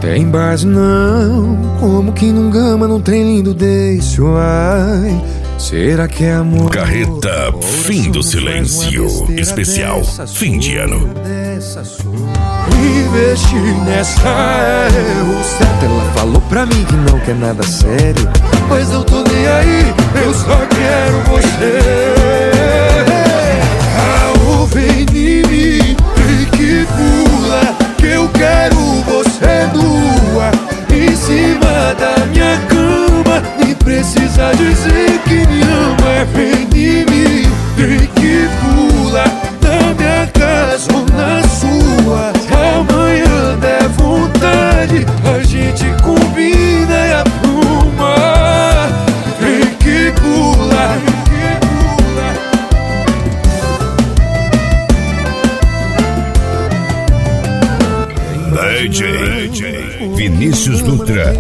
Tem base não, como que num gama não tem lindo desse, ai. Será que é amor? Carreta Fim do Silêncio especial fim de ano. Investir nessa é o certo. Ela falou pra mim que não quer nada sério, mas não tô nem aí, eu só quero você. Ah, vem em mim e que pula, que eu quero você nua em cima da minha cama. Nem precisa dizer que me ama. Vem em mim e que pula na minha casa ou na sua. Amanhã der vontade, a gente combina e apruma. Vem que pula, DJ Vinícius Dutra.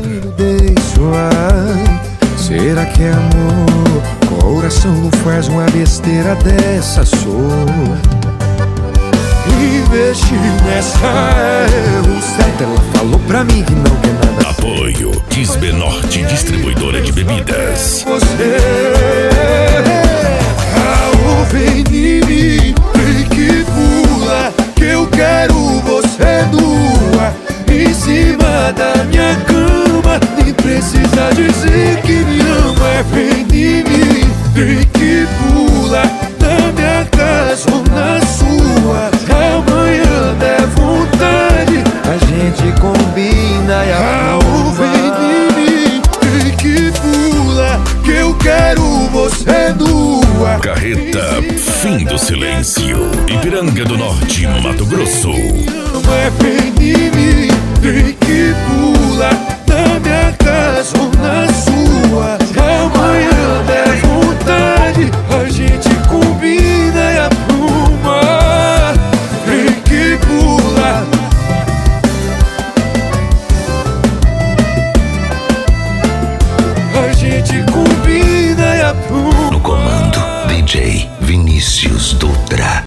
Será que é amor? Coração não faz uma besteira dessa, sou. Investir nessa é o certo. Ela falou pra mim que não quer nada. Apoio Kisbe Norte, distribuidora de bebidas. Você, vem em mim e que pula, que eu quero você nua em cima da minha cama. Nem precisa dizer que me ama. Vem em mim e que pula na minha casa ou na sua. Amanhã der vontade, a gente combina e aprova. Vem em mim e que pula, que eu quero você nua. Carreta Fim do Silêncio, Ipiranga do Norte, Mato Grosso. Vem em mim e que pula na minha casa ou na sua. Amanhã der vontade, a gente combina e apruma. Vem que pula. A gente combina e apruma. No comando, DJ Vinícius Dutra.